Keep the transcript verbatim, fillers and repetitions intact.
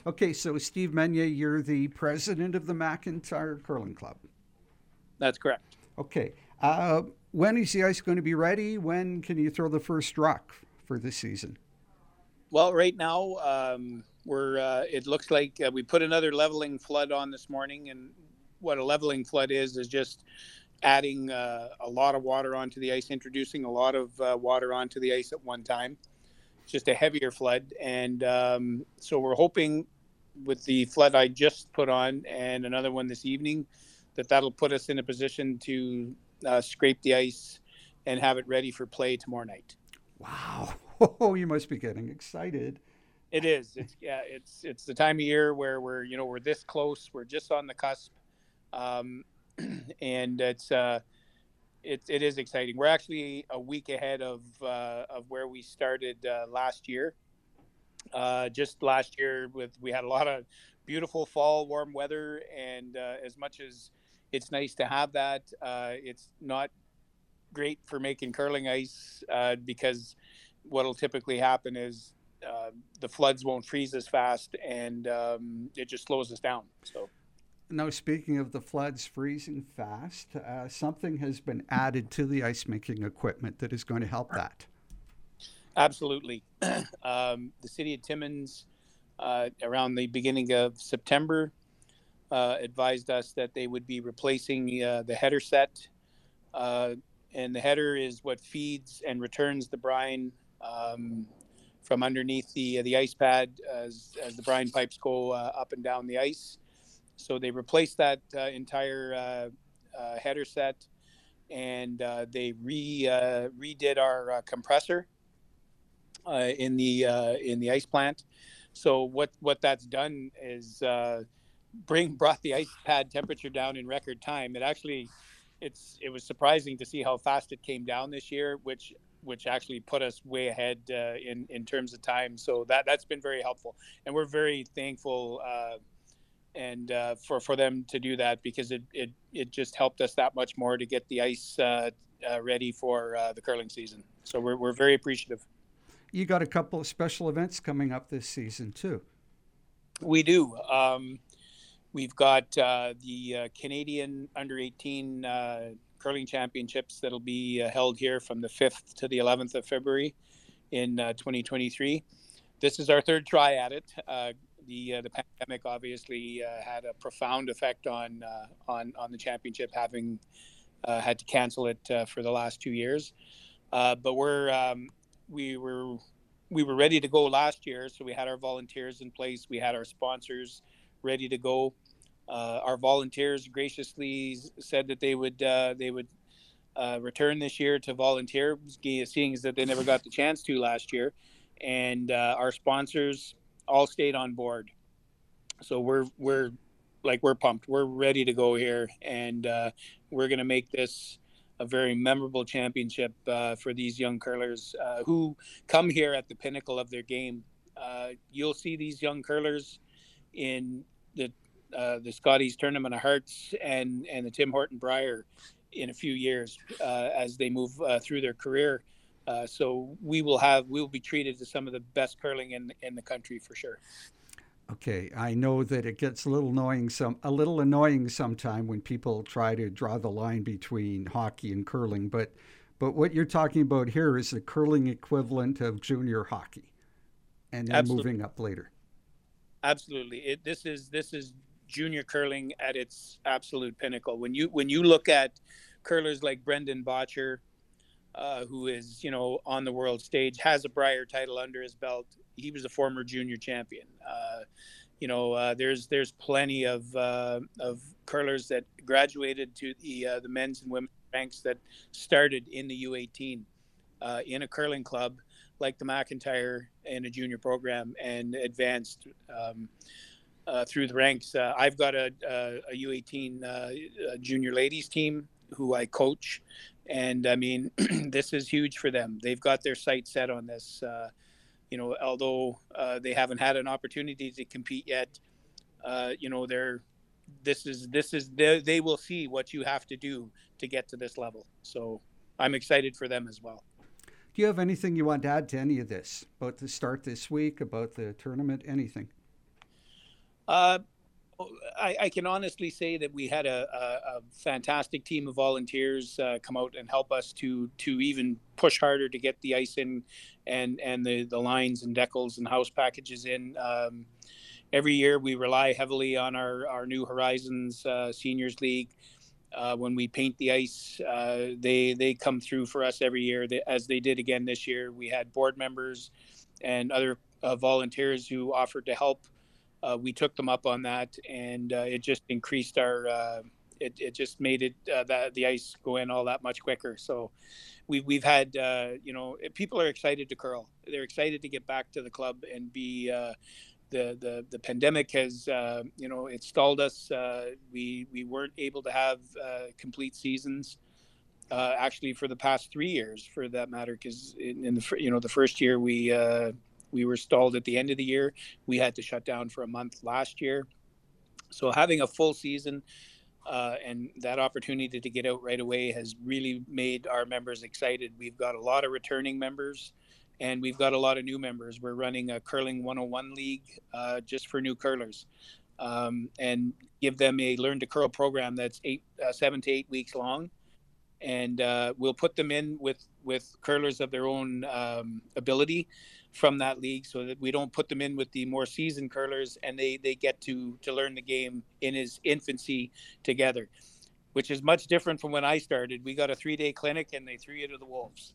Okay, so Steve Menya, you're the president of the McIntyre Curling Club. That's correct. Okay. Uh, when is the ice going to be ready? When can you throw the first rock for this season? Well, right now, um, we're. Uh, it looks like uh, we put another leveling flood on this morning, and what a leveling flood is is just adding uh, a lot of water onto the ice, introducing a lot of uh, water onto the ice at one time. Just a heavier flood, and um, so we're hoping with the flood I just put on and another one this evening that that'll put us in a position to uh, scrape the ice and have it ready for play tomorrow night. Wow. Oh, you must be getting excited. It is. It's yeah. It's it's the time of year where we're you know we're this close. We're just on the cusp, um, and it's uh, it it is exciting. We're actually a week ahead of uh, of where we started uh, last year. Uh, just last year, with we had a lot of beautiful fall warm weather, and uh, as much as it's nice to have that, uh, it's not great for making curling ice uh, because what'll typically happen is uh, the floods won't freeze as fast, and um, it just slows us down. So Now, speaking of the floods freezing fast, uh, something has been added to the ice making equipment that is going to help that. absolutely, um, the city of Timmins uh, around the beginning of September uh, advised us that they would be replacing uh, the header set. Uh, and the header is what feeds and returns the brine um, from underneath the the ice pad as, as the brine pipes go uh, up and down the ice. So they replaced that uh, entire uh, uh, header set, and uh, they re uh, redid our uh, compressor uh, in the uh, in the ice plant. So what what that's done is uh, bring brought the ice pad temperature down in record time. It actually it's it was surprising to see how fast it came down this year, which which actually put us way ahead uh, in in terms of time. So that that's been very helpful, and we're very thankful uh, and uh, for for them to do that because it it it just helped us that much more to get the ice uh, uh, ready for uh, the curling season. So we're we're very appreciative. You got a couple of special events coming up this season, too. We do. Um, We've got uh, the uh, Canadian under eighteen uh, curling championships that'll be uh, held here from the fifth to the eleventh of February in uh, twenty twenty-three. This is our third try at it. Uh, the uh, the pandemic obviously uh, had a profound effect on uh, on on the championship, having uh, had to cancel it uh, for the last two years. Uh, but we're um, we were we were ready to go last year, so we had our volunteers in place. We had our sponsors ready to go. Uh, our volunteers graciously said that they would uh, they would uh, return this year to volunteer, seeing as that they never got the chance to last year, and uh, our sponsors all stayed on board. So we're we're like we're pumped. We're ready to go here, and uh, we're going to make this a very memorable championship uh, for these young curlers uh, who come here at the pinnacle of their game. Uh, you'll see these young curlers in the uh, the Scotties Tournament of Hearts and and the Tim Horton Brier in a few years uh, as they move uh, through their career. Uh, so we will have we will be treated to some of the best curling in in the country for sure. Okay, I know that it gets a little annoying some a little annoying sometime when people try to draw the line between hockey and curling, but but what you're talking about here is the curling equivalent of junior hockey and then Absolutely, moving up later. absolutely. It, this is this is junior curling at its absolute pinnacle. When you when you look at curlers like Brendan Botcher, uh, who is you know on the world stage, has a Brier title under his belt. He was a former junior champion. Uh, you know, uh, there's there's plenty of uh, of curlers that graduated to the uh, the men's and women's ranks that started in the U eighteen uh, in a curling club like the McIntyre in a junior program and advanced um, uh, through the ranks. Uh, I've got a, a, a U eighteen uh, junior ladies team who I coach, and I mean, this is huge for them. They've got their sights set on this. Uh, you know, although uh, they haven't had an opportunity to compete yet, uh, you know, they're this is this is they, they will see what you have to do to get to this level. So I'm excited for them as well. Do you have anything you want to add to any of this about the start this week, about the tournament, anything? Uh, I, I can honestly say that we had a, a, a fantastic team of volunteers uh, come out and help us to to even push harder to get the ice in, and and the the lines and decals and house packages in. Um, every year we rely heavily on our our New Horizons uh, Seniors League. Uh, when we paint the ice, uh, they they come through for us every year, they, as they did again this year. We had board members and other uh, volunteers who offered to help. Uh, we took them up on that, and uh, it just increased our. Uh, it, it just made it uh, that the ice go in all that much quicker. So we've we've had uh, you know, people are excited to curl. They're excited to get back to the club and be. Uh, the, the the pandemic has uh, you know, it stalled us. Uh, we we weren't able to have uh, complete seasons. Uh, actually, for the past three years, for that matter, because in, in the you know, the first year we uh, we were stalled at the end of the year. We had to shut down for a month last year. So having a full season uh, and that opportunity to get out right away has really made our members excited. We've got a lot of returning members, and we've got a lot of new members. We're running a Curling one oh one league uh, just for new curlers, um, and give them a learn to curl program that's eight, uh, seven to eight weeks long, and uh, we'll put them in with with curlers of their own um, ability from that league, so that we don't put them in with the more seasoned curlers, and they they get to to learn the game in his infancy together, which is much different from when I started. We got a three day clinic and they threw you to the wolves.